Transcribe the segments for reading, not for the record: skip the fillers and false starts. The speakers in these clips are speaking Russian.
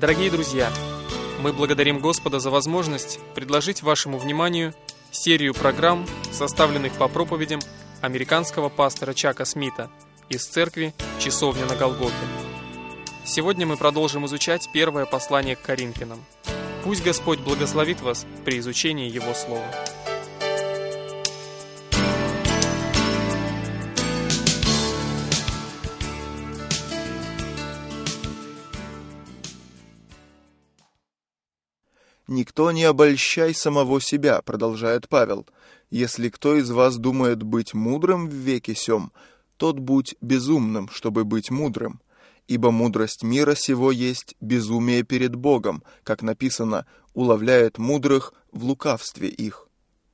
Дорогие друзья, мы благодарим Господа за возможность предложить вашему вниманию серию программ, составленных по проповедям американского пастора Чака Смита из церкви «Часовня на Голгофе». Сегодня мы продолжим изучать первое послание к Коринфянам. Пусть Господь благословит вас при изучении Его Слова. «Никто не обольщай самого себя», — продолжает Павел. «Если кто из вас думает быть мудрым в веке сем, тот будь безумным, чтобы быть мудрым. Ибо мудрость мира сего есть безумие перед Богом, как написано, уловляет мудрых в лукавстве их».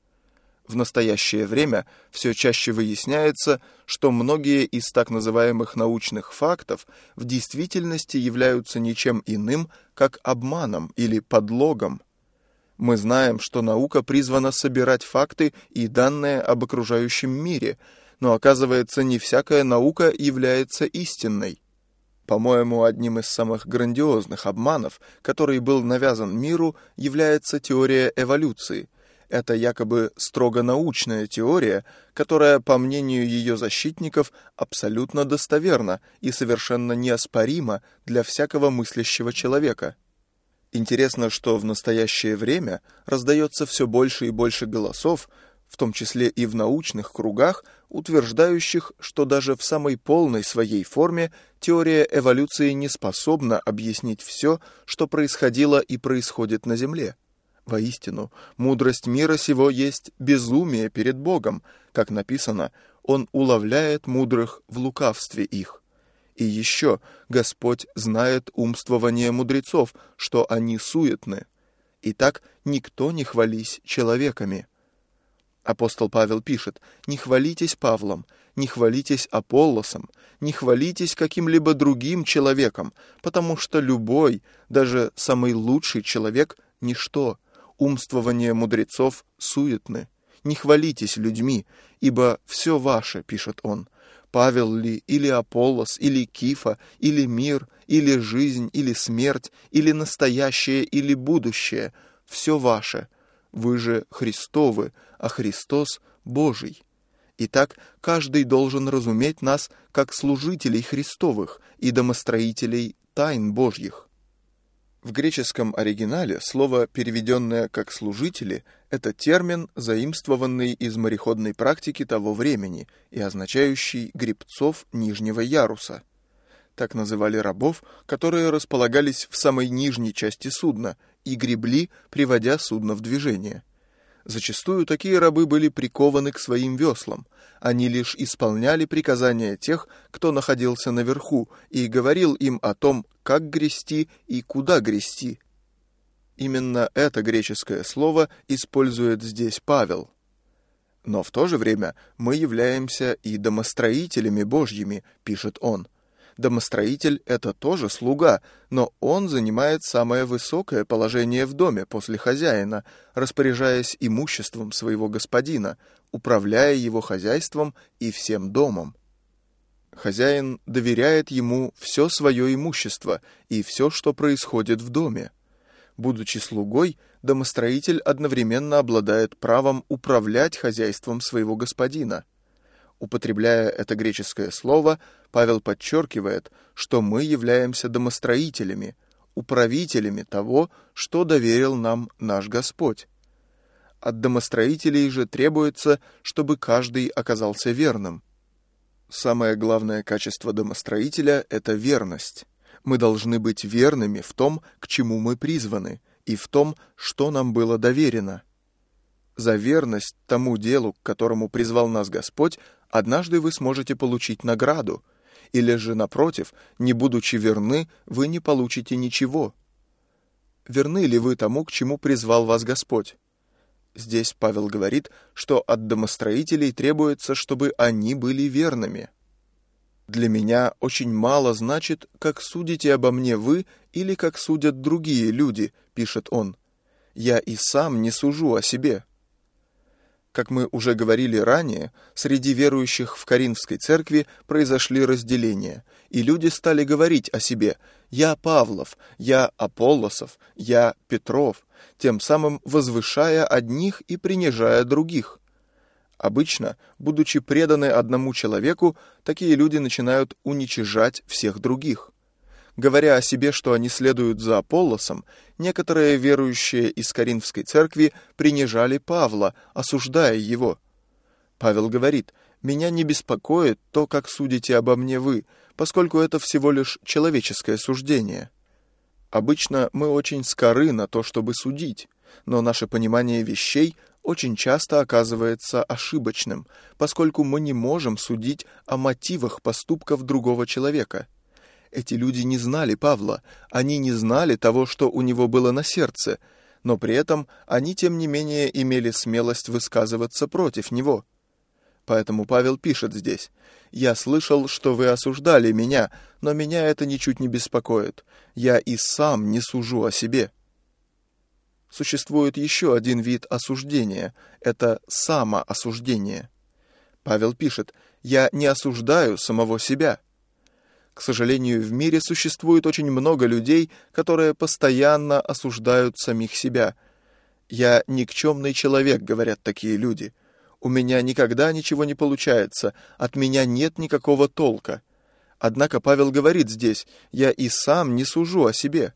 В настоящее время все чаще выясняется, что многие из так называемых научных фактов в действительности являются ничем иным, как обманом или подлогом. Мы знаем, что наука призвана собирать факты и данные об окружающем мире, но оказывается, не всякая наука является истинной. По-моему, одним из самых грандиозных обманов, который был навязан миру, является теория эволюции. Это якобы строго научная теория, которая, по мнению ее защитников, абсолютно достоверна и совершенно неоспорима для всякого мыслящего человека. Интересно, что в настоящее время раздается все больше и больше голосов, в том числе и в научных кругах, утверждающих, что даже в самой полной своей форме теория эволюции не способна объяснить все, что происходило и происходит на Земле. Воистину, мудрость мира сего есть безумие перед Богом, как написано, Он уловляет мудрых в лукавстве их. И еще Господь знает умствование мудрецов, что они суетны. Итак, никто не хвались человеками. Апостол Павел пишет: «Не хвалитесь Павлом, не хвалитесь Аполлосом, не хвалитесь каким-либо другим человеком, потому что любой, даже самый лучший человек – ничто. Умствование мудрецов суетны. Не хвалитесь людьми, ибо все ваше, пишет он. Павел ли, или Аполлос, или Кифа, или мир, или жизнь, или смерть, или настоящее, или будущее, все ваше. Вы же Христовы, а Христос Божий. Итак, каждый должен разуметь нас как служителей Христовых и домостроителей тайн Божьих». В греческом оригинале слово, переведенное как «служители», это термин, заимствованный из мореходной практики того времени и означающий гребцов нижнего яруса. Так называли рабов, которые располагались в самой нижней части судна и гребли, приводя судно в движение. Зачастую такие рабы были прикованы к своим веслам. Они лишь исполняли приказания тех, кто находился наверху, и говорил им о том, как грести и куда грести. Именно это греческое слово использует здесь Павел. Но в то же время мы являемся и домостроителями Божьими, пишет он. Домостроитель – это тоже слуга, но он занимает самое высокое положение в доме после хозяина, распоряжаясь имуществом своего господина, управляя его хозяйством и всем домом. Хозяин доверяет ему все свое имущество и все, что происходит в доме. Будучи слугой, домостроитель одновременно обладает правом управлять хозяйством своего господина. Употребляя это греческое слово, Павел подчеркивает, что мы являемся домостроителями, управителями того, что доверил нам наш Господь. От домостроителей же требуется, чтобы каждый оказался верным. Самое главное качество домостроителя – это верность. Мы должны быть верными в том, к чему мы призваны, и в том, что нам было доверено. За верность тому делу, к которому призвал нас Господь, однажды вы сможете получить награду, или же, напротив, не будучи верны, вы не получите ничего. Верны ли вы тому, к чему призвал вас Господь? Здесь Павел говорит, что от домостроителей требуется, чтобы они были верными. «Для меня очень мало значит, как судите обо мне вы или как судят другие люди», — пишет он. «Я и сам не сужу о себе». Как мы уже говорили ранее, среди верующих в Коринфской церкви произошли разделения, и люди стали говорить о себе: «Я Павлов», «Я Аполлосов», «Я Петров», тем самым возвышая одних и принижая других. Обычно, будучи преданы одному человеку, такие люди начинают уничижать всех других. Говоря о себе, что они следуют за Аполлосом, некоторые верующие из Коринфской церкви принижали Павла, осуждая его. Павел говорит: «Меня не беспокоит то, как судите обо мне вы, поскольку это всего лишь человеческое суждение». Обычно мы очень скоры на то, чтобы судить, но наше понимание вещей очень часто оказывается ошибочным, поскольку мы не можем судить о мотивах поступков другого человека. Эти люди не знали Павла, они не знали того, что у него было на сердце, но при этом они, тем не менее, имели смелость высказываться против него. Поэтому Павел пишет здесь: «Я слышал, что вы осуждали меня, но меня это ничуть не беспокоит. Я и сам не сужу о себе». Существует еще один вид осуждения – это самоосуждение. Павел пишет: «Я не осуждаю самого себя». К сожалению, в мире существует очень много людей, которые постоянно осуждают самих себя. «Я никчемный человек», — говорят такие люди. «У меня никогда ничего не получается, от меня нет никакого толка». Однако Павел говорит здесь: «Я и сам не сужу о себе».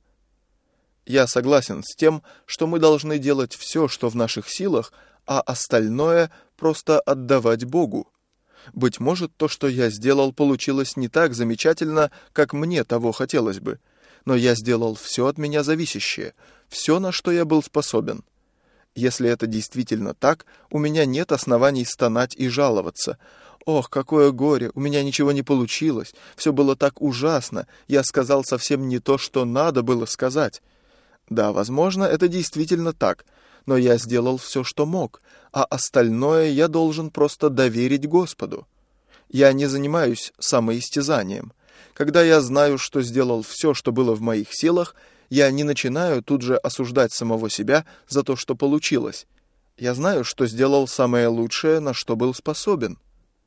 Я согласен с тем, что мы должны делать все, что в наших силах, а остальное просто отдавать Богу. Быть может, то, что я сделал, получилось не так замечательно, как мне того хотелось бы, но я сделал все от меня зависящее, все, на что я был способен. Если это действительно так, у меня нет оснований стонать и жаловаться. «Ох, какое горе, у меня ничего не получилось, все было так ужасно, я сказал совсем не то, что надо было сказать». Да, возможно, это действительно так, но я сделал все, что мог, а остальное я должен просто доверить Господу. Я не занимаюсь самоистязанием. Когда я знаю, что сделал все, что было в моих силах, я не начинаю тут же осуждать самого себя за то, что получилось. Я знаю, что сделал самое лучшее, на что был способен.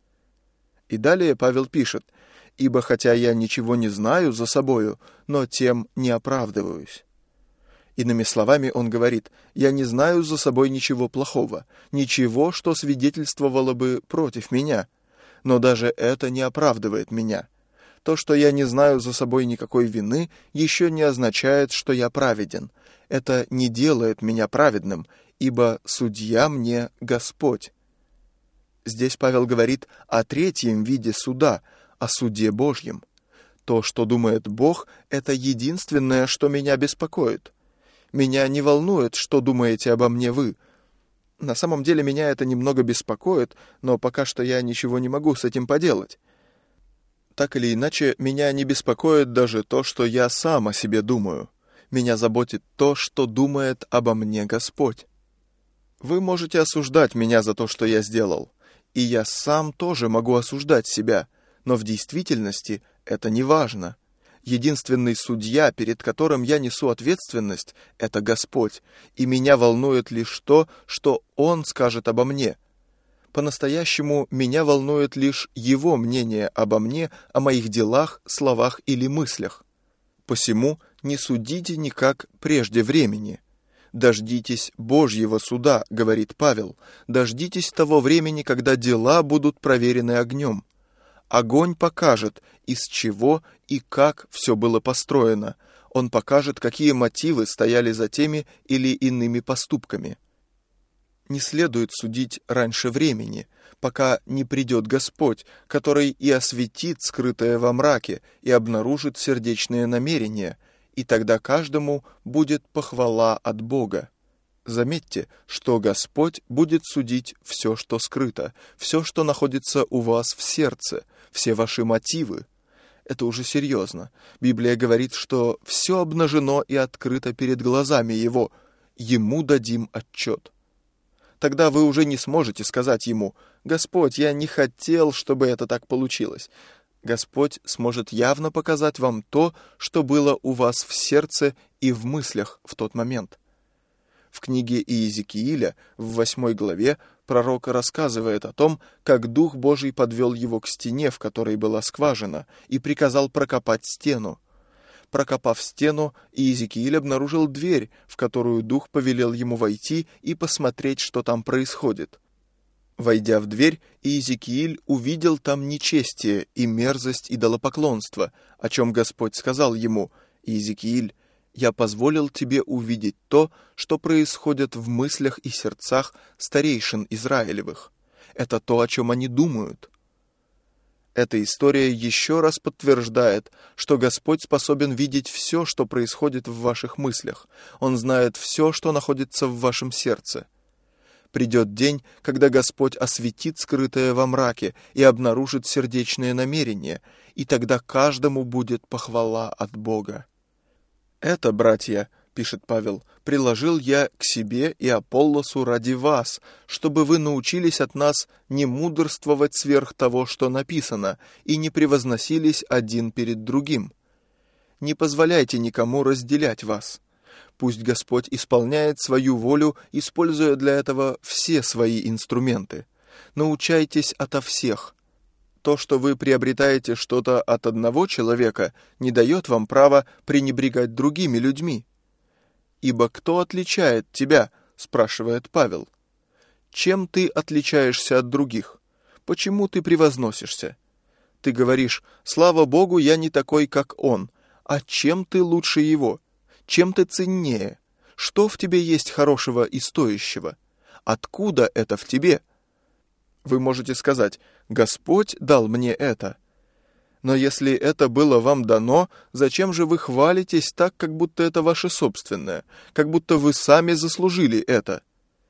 И далее Павел пишет: «Ибо хотя я ничего не знаю за собою, но тем не оправдываюсь». Иными словами, он говорит: «Я не знаю за собой ничего плохого, ничего, что свидетельствовало бы против меня, но даже это не оправдывает меня. То, что я не знаю за собой никакой вины, еще не означает, что я праведен. Это не делает меня праведным, ибо судья мне Господь». Здесь Павел говорит о третьем виде суда, о суде Божьем. То, что думает Бог, это единственное, что меня беспокоит. Меня не волнует, что думаете обо мне вы. На самом деле меня это немного беспокоит, но пока что я ничего не могу с этим поделать. Так или иначе, меня не беспокоит даже то, что я сам о себе думаю. Меня заботит то, что думает обо мне Господь. Вы можете осуждать меня за то, что я сделал, и я сам тоже могу осуждать себя, но в действительности это не важно. Единственный судья, перед которым я несу ответственность, это Господь, и меня волнует лишь то, что Он скажет обо мне. По-настоящему меня волнует лишь Его мнение обо мне, о моих делах, словах или мыслях. Посему не судите никак прежде времени. «Дождитесь Божьего суда», — говорит Павел, «дождитесь того времени, когда дела будут проверены огнем. Огонь покажет, из чего и как все было построено. Он покажет, какие мотивы стояли за теми или иными поступками». Не следует судить раньше времени, пока не придет Господь, который и осветит скрытое во мраке, и обнаружит сердечные намерения, и тогда каждому будет похвала от Бога. Заметьте, что Господь будет судить все, что скрыто, все, что находится у вас в сердце, все ваши мотивы. Это уже серьезно. Библия говорит, что все обнажено и открыто перед глазами Его. Ему дадим отчет. Тогда вы уже не сможете сказать Ему: «Господь, я не хотел, чтобы это так получилось». Господь сможет явно показать вам то, что было у вас в сердце и в мыслях в тот момент. В книге Иезекииля в 8 главе пророк рассказывает о том, как Дух Божий подвел его к стене, в которой была скважина, и приказал прокопать стену. Прокопав стену, Иезекииль обнаружил дверь, в которую Дух повелел ему войти и посмотреть, что там происходит. Войдя в дверь, Иезекииль увидел там нечестие и мерзость идолопоклонства, о чем Господь сказал ему: «Иезекииль, я позволил тебе увидеть то, что происходит в мыслях и сердцах старейшин Израилевых. Это то, о чем они думают». Эта история еще раз подтверждает, что Господь способен видеть все, что происходит в ваших мыслях. Он знает все, что находится в вашем сердце. Придет день, когда Господь осветит скрытое во мраке и обнаружит сердечные намерения, и тогда каждому будет похвала от Бога. «Это, братья, — пишет Павел, — приложил я к себе и Аполлосу ради вас, чтобы вы научились от нас не мудрствовать сверх того, что написано, и не превозносились один перед другим. Не позволяйте никому разделять вас. Пусть Господь исполняет свою волю, используя для этого все свои инструменты. Научайтесь ото всех. То, что вы приобретаете что-то от одного человека, не дает вам права пренебрегать другими людьми. Ибо кто отличает тебя, спрашивает Павел. Чем ты отличаешься от других? Почему ты превозносишься? Ты говоришь: слава Богу, я не такой, как он. А чем ты лучше его? Чем ты ценнее? Что в тебе есть хорошего и стоящего? Откуда это в тебе? Вы можете сказать: Господь дал мне это. Но если это было вам дано, зачем же вы хвалитесь так, как будто это ваше собственное, как будто вы сами заслужили это?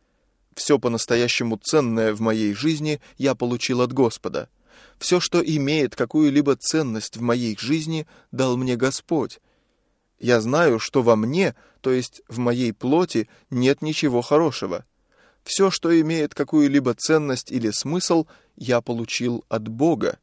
Все по-настоящему ценное в моей жизни я получил от Господа. Все, что имеет какую-либо ценность в моей жизни, дал мне Господь. Я знаю, что во мне, то есть в моей плоти, нет ничего хорошего. Все, что имеет какую-либо ценность или смысл, я получил от Бога.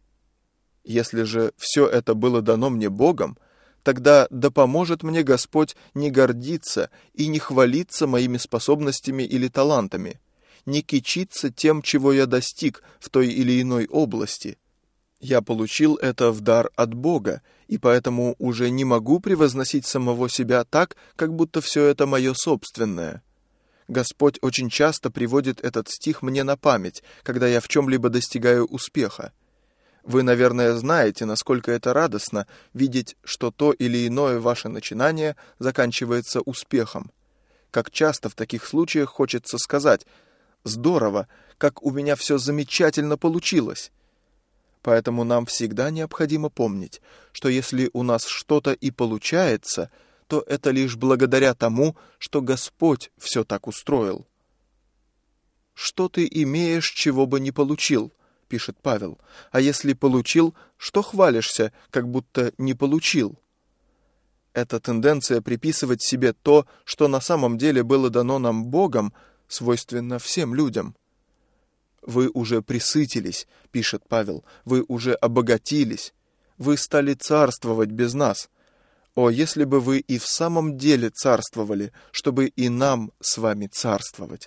Если же все это было дано мне Богом, тогда да поможет мне Господь не гордиться и не хвалиться моими способностями или талантами, не кичиться тем, чего я достиг в той или иной области. Я получил это в дар от Бога, и поэтому уже не могу превозносить самого себя так, как будто все это мое собственное. Господь очень часто приводит этот стих мне на память, когда я в чем-либо достигаю успеха. Вы, наверное, знаете, насколько это радостно видеть, что то или иное ваше начинание заканчивается успехом. Как часто в таких случаях хочется сказать: «Здорово, как у меня все замечательно получилось». Поэтому нам всегда необходимо помнить, что если у нас что-то и получается, то это лишь благодаря тому, что Господь все так устроил. «Что ты имеешь, чего бы не получил?» — пишет Павел. «А если получил, что хвалишься, как будто не получил?» Эта тенденция приписывать себе то, что на самом деле было дано нам Богом, свойственна всем людям. «Вы уже пресытились», — пишет Павел, — «вы уже обогатились, вы стали царствовать без нас. О, если бы вы и в самом деле царствовали, чтобы и нам с вами царствовать».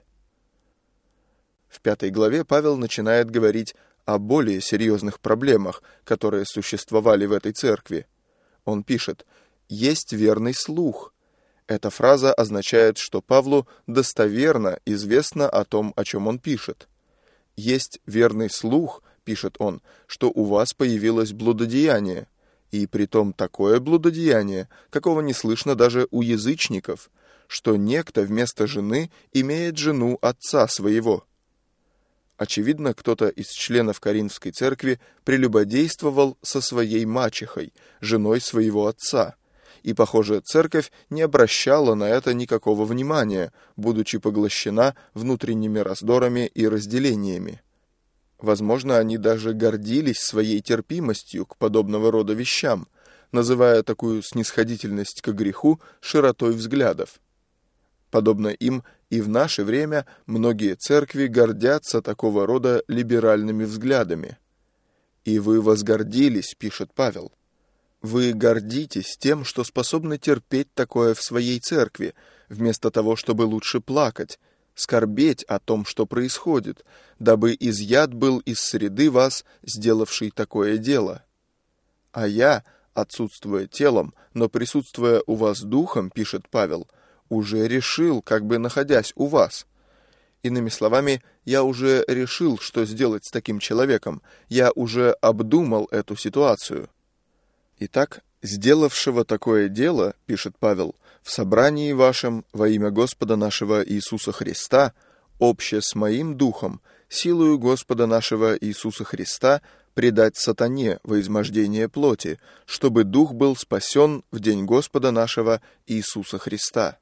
В 5 главе Павел начинает говорить о более серьезных проблемах, которые существовали в этой церкви. Он пишет: «Есть верный слух». Эта фраза означает, что Павлу достоверно известно о том, о чем он пишет. «Есть верный слух», — пишет он, — «что у вас появилось блудодеяние, и притом такое блудодеяние, какого не слышно даже у язычников, что некто вместо жены имеет жену отца своего». Очевидно, кто-то из членов Коринфской церкви прелюбодействовал со своей мачехой, женой своего отца, и, похоже, церковь не обращала на это никакого внимания, будучи поглощена внутренними раздорами и разделениями. Возможно, они даже гордились своей терпимостью к подобного рода вещам, называя такую снисходительность к греху широтой взглядов. Подобно им, и в наше время многие церкви гордятся такого рода либеральными взглядами. «И вы возгордились», — пишет Павел. Вы гордитесь тем, что способны терпеть такое в своей церкви, вместо того, чтобы лучше плакать, скорбеть о том, что происходит, дабы изъят был из среды вас, сделавший такое дело. А я, отсутствуя телом, но присутствуя у вас духом, пишет Павел, уже решил, как бы находясь у вас. Иными словами, я уже решил, что сделать с таким человеком, я уже обдумал эту ситуацию. Итак, сделавшего такое дело, пишет Павел, в собрании вашем во имя Господа нашего Иисуса Христа, обще с моим духом, силою Господа нашего Иисуса Христа, предать сатане во измождение плоти, чтобы дух был спасен в день Господа нашего Иисуса Христа.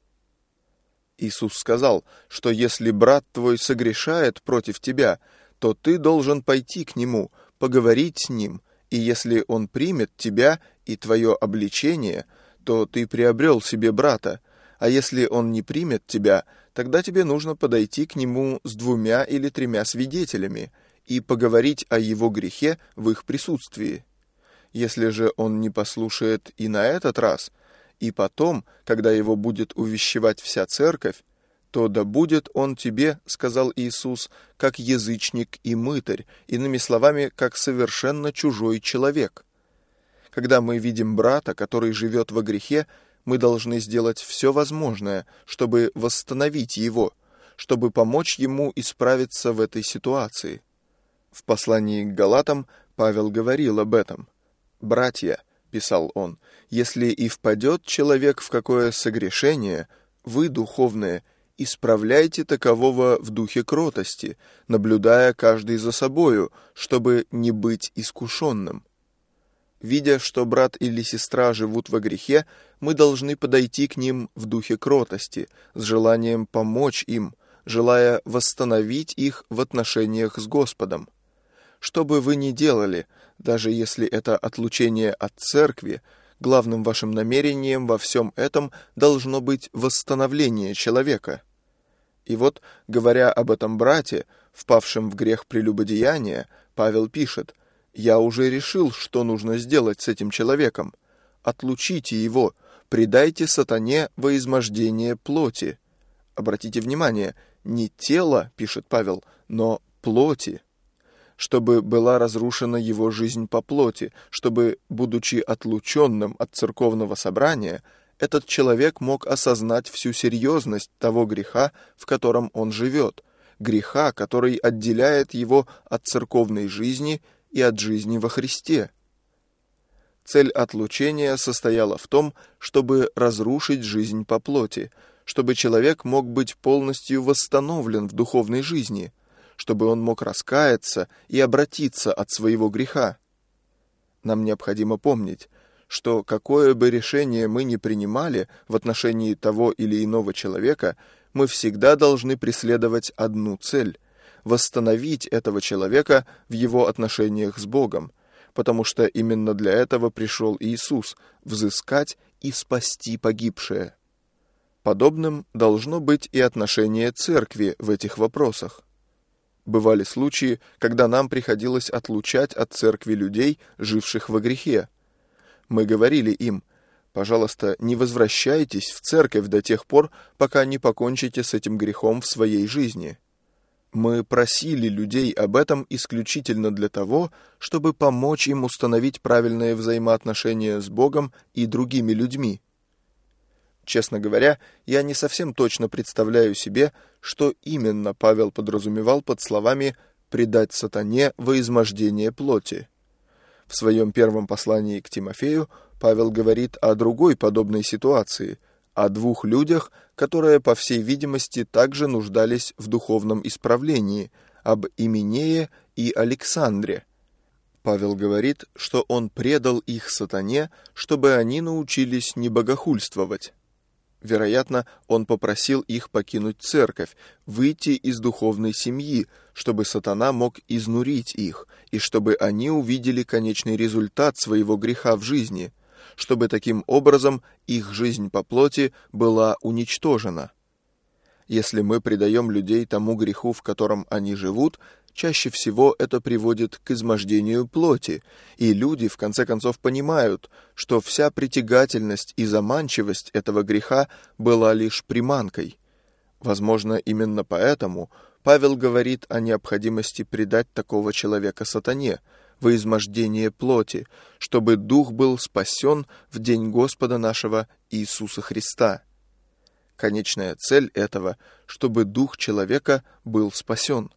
Иисус сказал, что если брат твой согрешает против тебя, то ты должен пойти к нему, поговорить с ним, и если он примет тебя и твое обличение, то ты приобрел себе брата, а если он не примет тебя, тогда тебе нужно подойти к нему с 2 или 3 свидетелями и поговорить о его грехе в их присутствии. Если же он не послушает и на этот раз, и потом, когда его будет увещевать вся церковь, то да будет он тебе, сказал Иисус, как язычник и мытарь, иными словами, как совершенно чужой человек. Когда мы видим брата, который живет во грехе, мы должны сделать все возможное, чтобы восстановить его, чтобы помочь ему исправиться в этой ситуации. В послании к Галатам Павел говорил об этом. «Братья», — писал он, — «если и впадет человек в какое согрешение, вы, духовные, исправляйте такового в духе кротости, наблюдая каждый за собою, чтобы не быть искушенным». Видя, что брат или сестра живут во грехе, мы должны подойти к ним в духе кротости, с желанием помочь им, желая восстановить их в отношениях с Господом. Что бы вы ни делали, даже если это отлучение от церкви, главным вашим намерением во всем этом должно быть восстановление человека. И вот, говоря об этом брате, впавшем в грех прелюбодеяния, Павел пишет: «Я уже решил, что нужно сделать с этим человеком. Отлучите его, предайте сатане во измождение плоти». Обратите внимание, не тело, пишет Павел, но плоти. Чтобы была разрушена его жизнь по плоти, чтобы, будучи отлученным от церковного собрания, этот человек мог осознать всю серьезность того греха, в котором он живет, греха, который отделяет его от церковной жизни и от жизни во Христе. Цель отлучения состояла в том, чтобы разрушить жизнь по плоти, чтобы человек мог быть полностью восстановлен в духовной жизни, чтобы он мог раскаяться и обратиться от своего греха. Нам необходимо помнить, что какое бы решение мы ни принимали в отношении того или иного человека, мы всегда должны преследовать одну цель – восстановить этого человека в его отношениях с Богом, потому что именно для этого пришел Иисус – взыскать и спасти погибшее. Подобным должно быть и отношение церкви в этих вопросах. Бывали случаи, когда нам приходилось отлучать от церкви людей, живших во грехе. Мы говорили им: «Пожалуйста, не возвращайтесь в церковь до тех пор, пока не покончите с этим грехом в своей жизни». Мы просили людей об этом исключительно для того, чтобы помочь им установить правильные взаимоотношения с Богом и другими людьми. Честно говоря, я не совсем точно представляю себе, что именно Павел подразумевал под словами «предать сатане во измождение плоти». В своем первом послании к Тимофею Павел говорит о другой подобной ситуации, о 2 людях, которые, по всей видимости, также нуждались в духовном исправлении, об Именее и Александре. Павел говорит, что он предал их сатане, чтобы они научились не богохульствовать. Вероятно, он попросил их покинуть церковь, выйти из духовной семьи, чтобы сатана мог изнурить их, и чтобы они увидели конечный результат своего греха в жизни, чтобы таким образом их жизнь по плоти была уничтожена. Если мы предаем людей тому греху, в котором они живут, чаще всего это приводит к измождению плоти, и люди в конце концов понимают, что вся притягательность и заманчивость этого греха была лишь приманкой. Возможно, именно поэтому Павел говорит о необходимости предать такого человека сатане во измождение плоти, чтобы дух был спасен в день Господа нашего Иисуса Христа. Конечная цель этого, чтобы дух человека был спасен.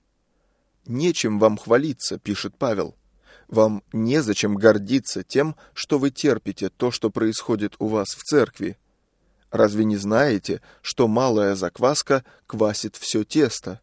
«Нечем вам хвалиться», — пишет Павел. «Вам незачем гордиться тем, что вы терпите то, что происходит у вас в церкви. Разве не знаете, что малая закваска квасит все тесто?»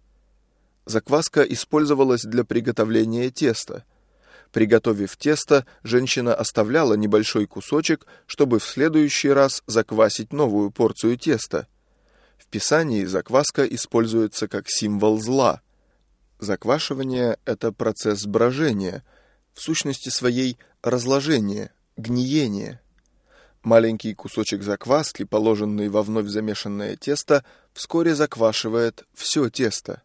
Закваска использовалась для приготовления теста. Приготовив тесто, женщина оставляла небольшой кусочек, чтобы в следующий раз заквасить новую порцию теста. В Писании закваска используется как символ зла. Заквашивание – это процесс брожения, в сущности своей разложение, гниение. Маленький кусочек закваски, положенный во вновь замешанное тесто, вскоре заквашивает все тесто.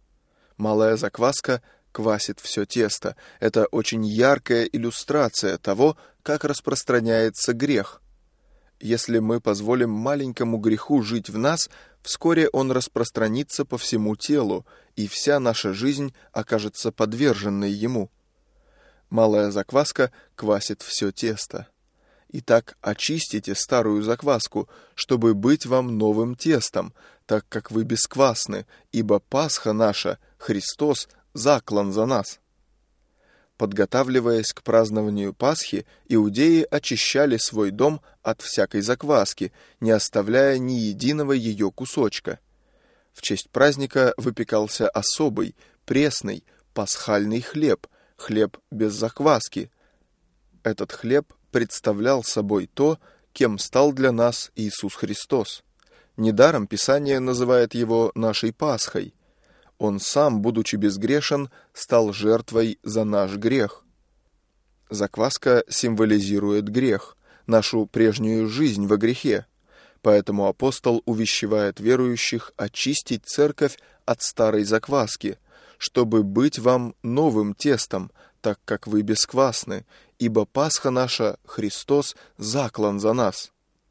Малая закваска квасит все тесто. Это очень яркая иллюстрация того, как распространяется грех. Если мы позволим маленькому греху жить в нас, вскоре он распространится по всему телу, и вся наша жизнь окажется подверженной ему. Малая закваска квасит все тесто. Итак, очистите старую закваску, чтобы быть вам новым тестом, так как вы бесквасны, ибо Пасха наша, Христос, заклан за нас. Подготавливаясь к празднованию Пасхи, иудеи очищали свой дом от всякой закваски, не оставляя ни единого ее кусочка. В честь праздника выпекался особый, пресный, пасхальный хлеб, хлеб без закваски. Этот хлеб представлял собой то, кем стал для нас Иисус Христос. Недаром Писание называет его нашей Пасхой. Он сам, будучи безгрешен, стал жертвой за наш грех. Закваска символизирует грех, нашу прежнюю жизнь во грехе. Поэтому апостол увещевает верующих очистить церковь от старой закваски, чтобы быть вам новым тестом, так как вы бесквасны, ибо Пасха наша, Христос, заклан за нас.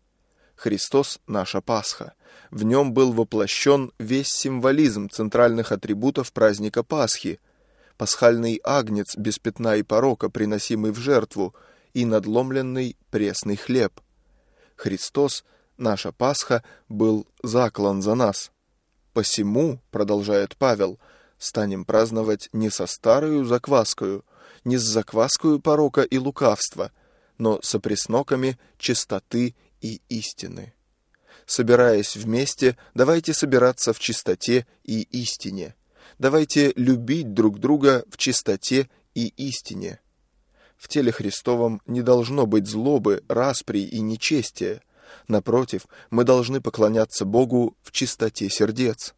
Христос — наша Пасха. В нем был воплощен весь символизм центральных атрибутов праздника Пасхи: пасхальный агнец без пятна и порока, приносимый в жертву, и надломленный пресный хлеб. Христос, наша Пасха, был заклан за нас. «Посему, — продолжает Павел, — станем праздновать не со старою закваскою, не с закваскою порока и лукавства, но со пресноками чистоты и истины. Собираясь вместе, давайте собираться в чистоте и истине. Давайте любить друг друга в чистоте и истине. В теле Христовом не должно быть злобы, распри и нечестия. Напротив, мы должны поклоняться Богу в чистоте сердец».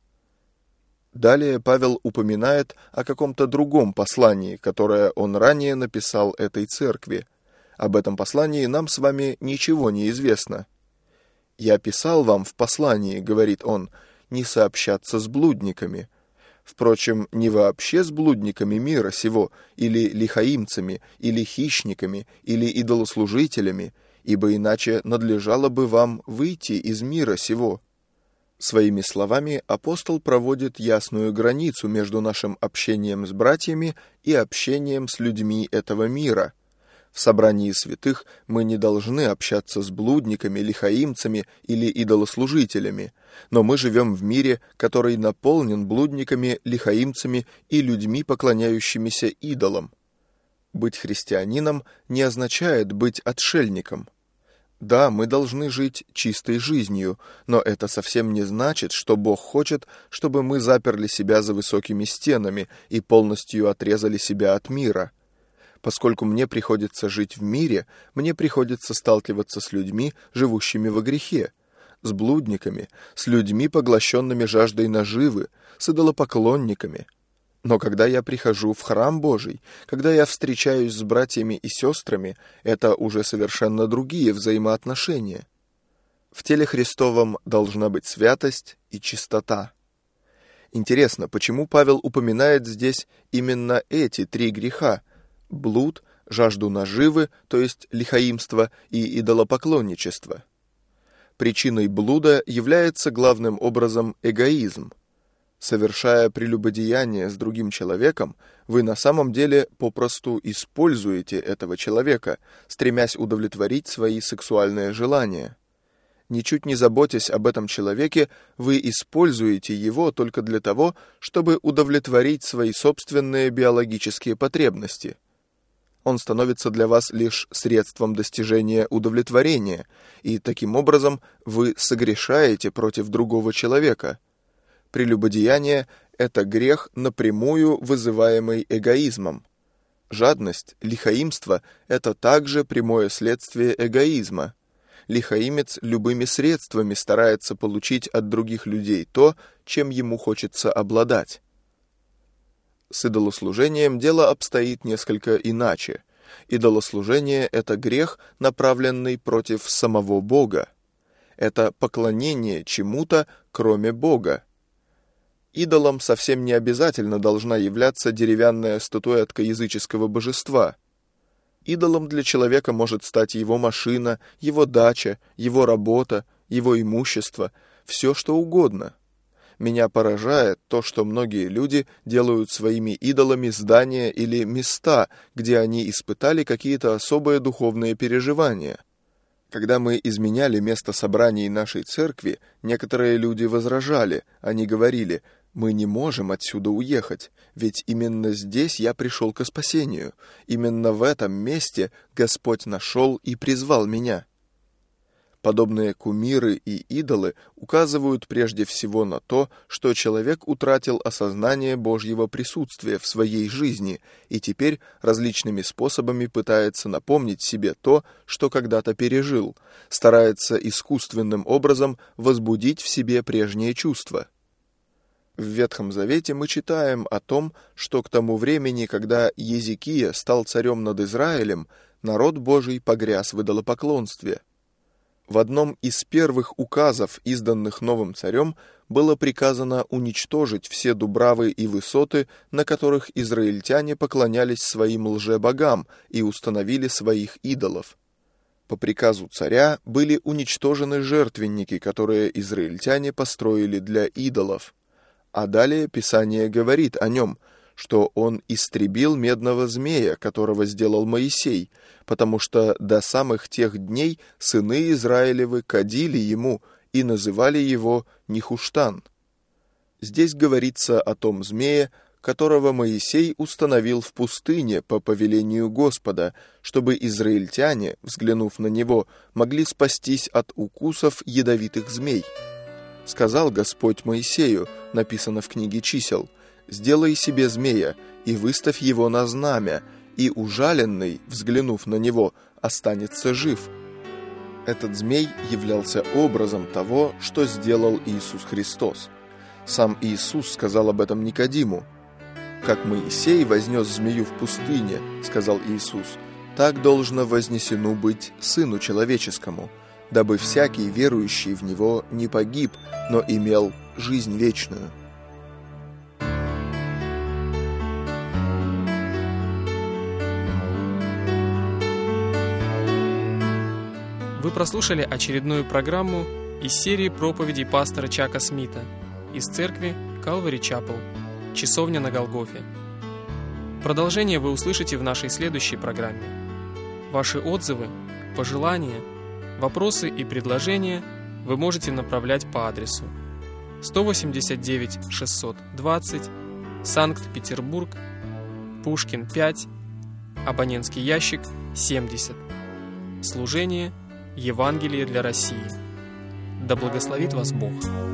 Далее Павел упоминает о каком-то другом послании, которое он ранее написал этой церкви. Об этом послании нам с вами ничего не известно. «Я писал вам в послании, — говорит он, — не сообщаться с блудниками. Впрочем, не вообще с блудниками мира сего, или лихаимцами, или хищниками, или идолослужителями, ибо иначе надлежало бы вам выйти из мира сего». Своими словами апостол проводит ясную границу между нашим общением с братьями и общением с людьми этого мира. В собрании святых мы не должны общаться с блудниками, лихаимцами или идолослужителями, но мы живем в мире, который наполнен блудниками, лихаимцами и людьми, поклоняющимися идолам. Быть христианином не означает быть отшельником. Да, мы должны жить чистой жизнью, но это совсем не значит, что Бог хочет, чтобы мы заперли себя за высокими стенами и полностью отрезали себя от мира. Поскольку мне приходится жить в мире, мне приходится сталкиваться с людьми, живущими во грехе, с блудниками, с людьми, поглощенными жаждой наживы, с идолопоклонниками. Но когда я прихожу в храм Божий, когда я встречаюсь с братьями и сестрами, это уже совершенно другие взаимоотношения. В теле Христовом должна быть святость и чистота. Интересно, почему Павел упоминает здесь именно эти 3 греха – блуд, жажду наживы, то есть лихаимство, и идолопоклонничество? Причиной блуда является главным образом эгоизм. Совершая прелюбодеяние с другим человеком, вы на самом деле попросту используете этого человека, стремясь удовлетворить свои сексуальные желания. Ничуть не заботясь об этом человеке, вы используете его только для того, чтобы удовлетворить свои собственные биологические потребности. Он становится для вас лишь средством достижения удовлетворения, и таким образом вы согрешаете против другого человека. Прелюбодеяние – это грех, напрямую вызываемый эгоизмом. Жадность, лихаимство – это также прямое следствие эгоизма. Лихаимец любыми средствами старается получить от других людей то, чем ему хочется обладать. С идолослужением дело обстоит несколько иначе. Идолослужение – это грех, направленный против самого Бога. Это поклонение чему-то, кроме Бога. Идолом совсем не обязательно должна являться деревянная статуэтка языческого божества. Идолом для человека может стать его машина, его дача, его работа, его имущество, все что угодно. Меня поражает то, что многие люди делают своими идолами здания или места, где они испытали какие-то особые духовные переживания. Когда мы изменяли место собраний нашей церкви, некоторые люди возражали, они говорили: «Мы не можем отсюда уехать, ведь именно здесь я пришел к спасению, именно в этом месте Господь нашел и призвал меня». Подобные кумиры и идолы указывают прежде всего на то, что человек утратил осознание Божьего присутствия в своей жизни и теперь различными способами пытается напомнить себе то, что когда-то пережил, старается искусственным образом возбудить в себе прежние чувства. В Ветхом Завете мы читаем о том, что к тому времени, когда Езекия стал царем над Израилем, народ Божий погряз в идолопоклонстве. В одном из первых указов, изданных новым царем, было приказано уничтожить все дубравы и высоты, на которых израильтяне поклонялись своим лжебогам и установили своих идолов. По приказу царя были уничтожены жертвенники, которые израильтяне построили для идолов. А далее Писание говорит о нем, что он истребил медного змея, которого сделал Моисей, потому что до самых тех дней сыны Израилевы кадили ему и называли его Нихуштан. Здесь говорится о том змее, которого Моисей установил в пустыне по повелению Господа, чтобы израильтяне, взглянув на него, могли спастись от укусов ядовитых змей. Сказал Господь Моисею, написано в книге Чисел: «Сделай себе змея и выставь его на знамя, и ужаленный, взглянув на него, останется жив». Этот змей являлся образом того, что сделал Иисус Христос. Сам Иисус сказал об этом Никодиму. «Как Моисей вознес змею в пустыне, — сказал Иисус, — так должно вознесено быть Сыну Человеческому, дабы всякий, верующий в Него, не погиб, но имел жизнь вечную». Вы прослушали очередную программу из серии проповедей пастора Чака Смита из церкви Calvary Chapel, Часовня на Голгофе. Продолжение вы услышите в нашей следующей программе. Ваши отзывы, пожелания, вопросы и предложения вы можете направлять по адресу 189 620, Санкт-Петербург, Пушкин 5, абонентский ящик 70. Служение Евангелие для России. Да благословит вас Бог!